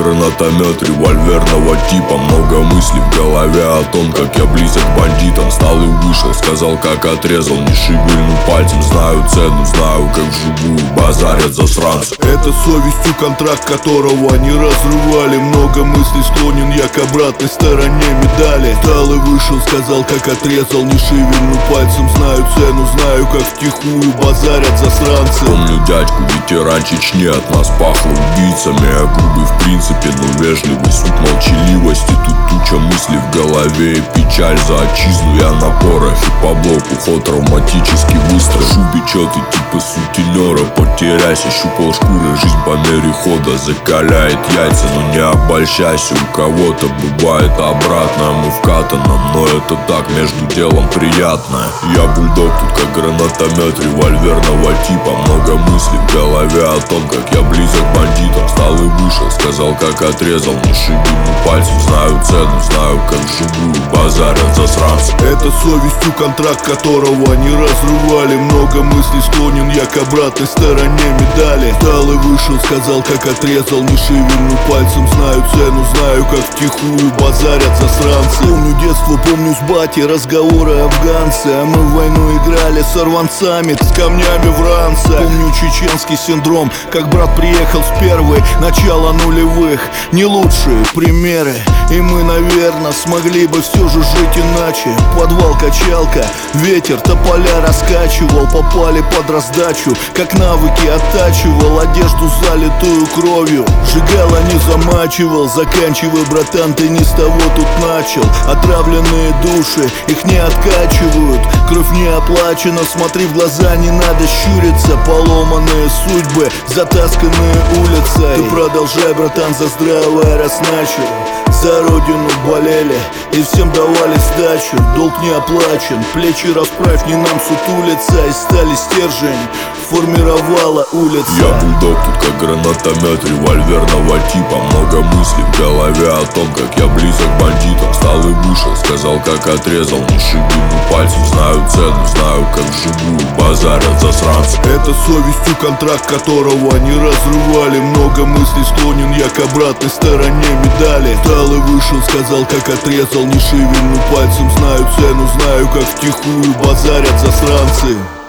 гранатомет револьверного типа. Много мыслей в голове о том, как я близок к бандитам. Встал и вышел, сказал, как отрезал, не шевельну пальцем. Знаю цену, знаю, как вживую базарят засранцы. Это совестью контракт, которого они разрывали. Много мыслей, склонен я к обратной стороне медали. Встал и вышел, сказал, как отрезал, не шевельну пальцем. Знаю цену, знаю, как втихую базарят засранцы. Помню дядьку, ветеран Чечни, от нас пахло убийцами. Я грубый в принципе, но вежливый, суть молчаливости. Тут туча мыслей в голове и печаль за отчизну. Я на порохе по блоку, ход травматический выстрел. Шубе чётый типа сутенера, потеряйся, щупал шкуры. Жизнь по мере хода закаляет яйца, но не обольщайся. У кого-то бывает обратно, мы в катаном, но это так, между делом приятное. Я бульдог тут как гранатомет револьверного типа. Много мыслей в голове о том, как я близок к бандитам. Встал и вышел, сказал, как отрезал, не шевельну пальцем. Знаю цену, знаю, как вживую базарят засранцы. Это совестью контракт, которого они разрывали. Много мыслей, склонен я к обратной стороне медали. Встал и вышел, сказал, как отрезал, не шевельну пальцем. Знаю цену, знаю, как втихую базарят засранцы. Помню детство, помню с батей разговоры афганцы. А мы в войну играли с рванцами, с камнями в ранце. Помню чеченский синдром, как брат приехал в первый, начало нулевых. Не лучшие примеры, и мы, наверное, смогли бы все же жить иначе. Подвал, качалка, ветер тополя раскачивал. Попали под раздачу, как навыки оттачивал. Одежду, залитую кровью, сжигала, не замачивал. Заканчивай, братан, ты не с того тут начал. Отравленные души, их не откачивают. Кровь не оплачена, смотри в глаза, не надо щуриться. Поломанные судьбы, затасканные улицы. Ты продолжай, братан, за здравое раз начал. За родину болели и всем давали сдачу. Долг не оплачен, плечи расправь, не нам сутулиться. И стали стержень, формировала улица. Я бульдог тут как гранатомет револьверного типа. Много мыслей в голове о том, как я близок к бандитам. Встал и вышел, сказал, как отрезал, не шевельну пальцем. Знаю цену, знаю, как вживую базарят засранцы. Это совестью контракт, которого они разрывали. Много мыслей, склонен я к обратной стороне медали. Встал и вышел, сказал, как отрезал, не шевельну пальцем. Знаю цену, знаю, как втихую базарят засранцы.